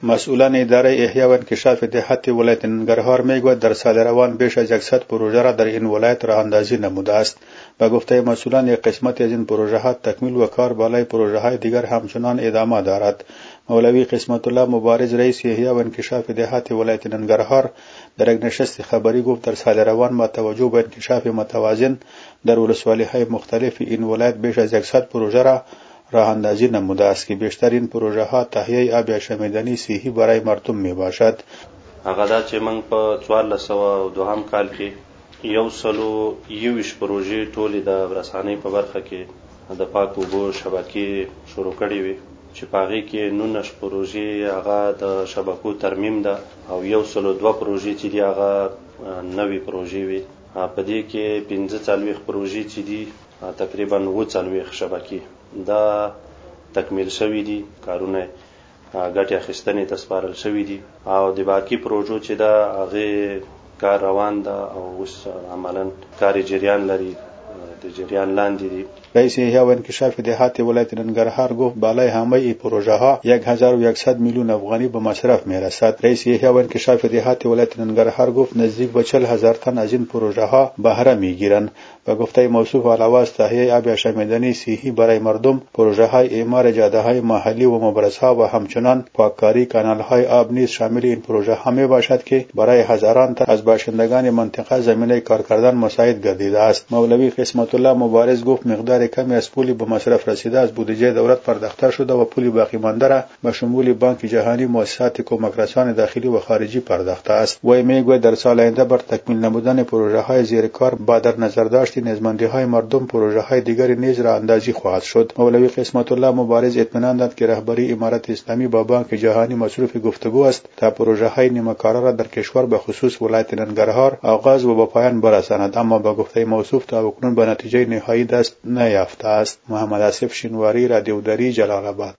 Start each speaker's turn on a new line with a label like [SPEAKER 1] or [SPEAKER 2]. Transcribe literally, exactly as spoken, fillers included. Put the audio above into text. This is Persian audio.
[SPEAKER 1] مسئولان اداره احیا و انکشاف دهات ولایت ننگرهار میگوید در سال روان بیش از صد پروژه را در این ولایت راه اندازی نموده است. به گفته مسئولان یک قسمت از این پروژه ها تکمیل و کار بالای پروژه های دیگر همچنان ادامه دارد. مولوی قسمت الله مبارز رئیس احیا و انکشاف دهات ولایت ننگرهار در یک نشست خبری گفت در سال روان با توجه به انکشاف متوازن در ولسوالی‌های مختلف این ولایت بیش از صد پروژه را راه اندازی نموده است که بیشتر این پروژه ها تهیه آب شمیدنی صحی برای مردم می باشد.
[SPEAKER 2] هغه دا چې موږ په څوارلس سوه دوهم کال کې یو سلو یوویشت پروژې ټولې د رسنۍ په برخه کې د پاک اوبو شبکې شروع کړې وې چې په هغې کې نولس پروژې هغه د شبکو ترمیم ده او یو سلو دوه پروژې چې دي هغه نوې پروژې وې. په دې کې پنځه څلوېښت پروژې چې دي تقریبا اووه څلوېښت شبکې دا تکمیل شوي دي، کارونه ګټې اخیستنې ته سپارل شوي دي او د باقي پروژو چې ده هغې کار روان ده او اوس عملا کار جریان لري، د جریان لاندې دي.
[SPEAKER 1] رئیس احیا و انکشاف دهات ولایت ننگرهار گفت بالای همه این پروژه ها یک هزار و صد میلیون افغانی به مصرف می رسد. رئیس احیا و انکشاف دهات ولایت ننگرهار گفت نزدیک به چهل هزار تن از این پروژه ها بهره می گیرند. به گفته موصوف علاوه از تهیه آب شمیدنی صحی برای مردم، پروژه های اعمار جاده های محلی و مبرز ها و همچنان پاککاری کانال های آب نیز شامل این پروژه ها می باشد که برای هزاران تن از باشندگان منطقه زمینه کار کردن مساعد گردیده است. مولوی قسمت الله مبارز گفت مقدار کمی از پولی به مصرف رسیده از بودجه دولت پرداخته شده و پولی باقی مانده را به شمول بانک جهانی، مؤسسات کمک رسان داخلی و خارجی پرداخته است. وی میگوید در سال آینده بر تکمیل نمودن پروژه های زیر کار با در نظر داشت نیازمندی های مردم پروژه های دیگری نیز را اندازی خواهد شد. مولوی قسمت الله مبارز اطمینان داد که رهبری امارت اسلامی با بانک جهانی مصروف گفتگو است تا پروژه های نیمه‌کاره را در کشور به خصوص ولایت ننگرهار آغاز و به پایان برساند، اما با گفته موصوف تا اکنون به نتیجه نهایی دست نیافته است. محمد آصف شینواری، رادیو دری، جلال آباد.